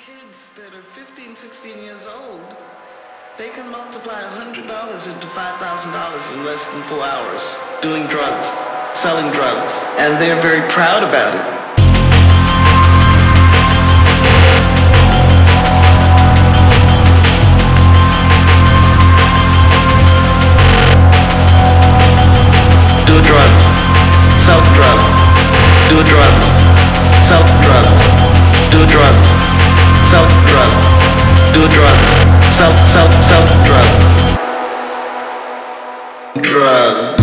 kids that are 15, 16 years old, they can multiply $100 into $5,000 in less than 4 hours doing drugs, selling drugs, and they're very proud about it. Do drugs, sell drugs, do drugs, sell drugs, do drugs, sell drugs, do drugs, sell drugs, drugs.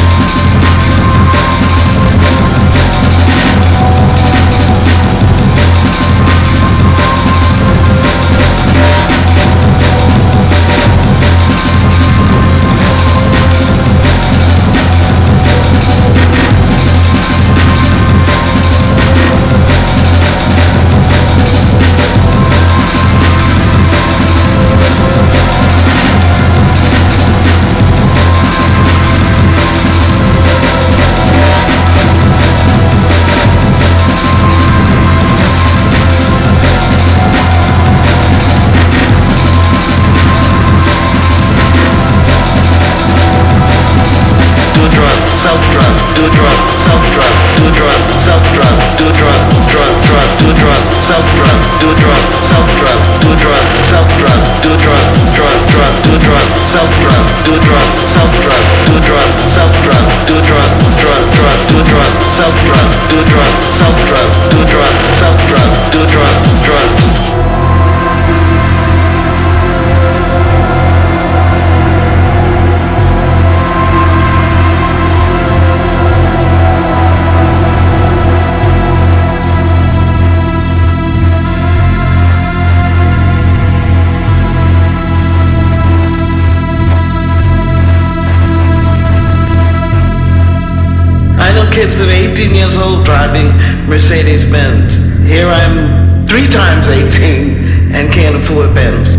Kids that are 18 years old driving Mercedes-Benz. Here I'm 3 times 18 and can't afford a Benz.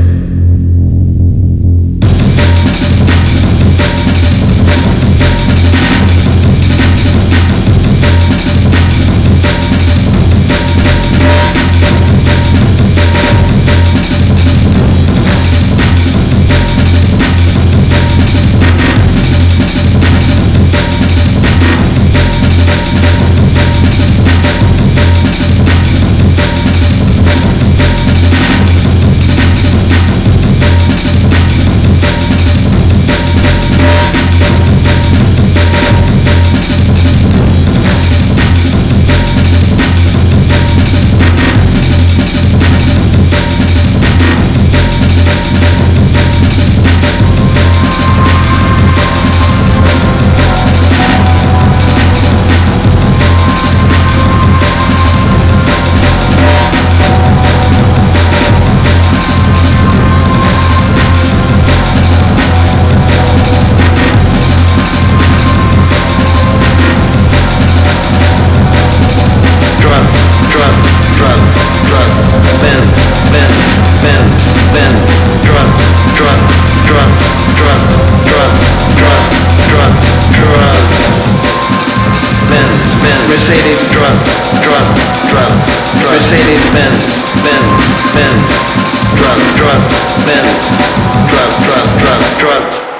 Mercedes drugs, Mercedes Benz, drugs, Benz, drugs.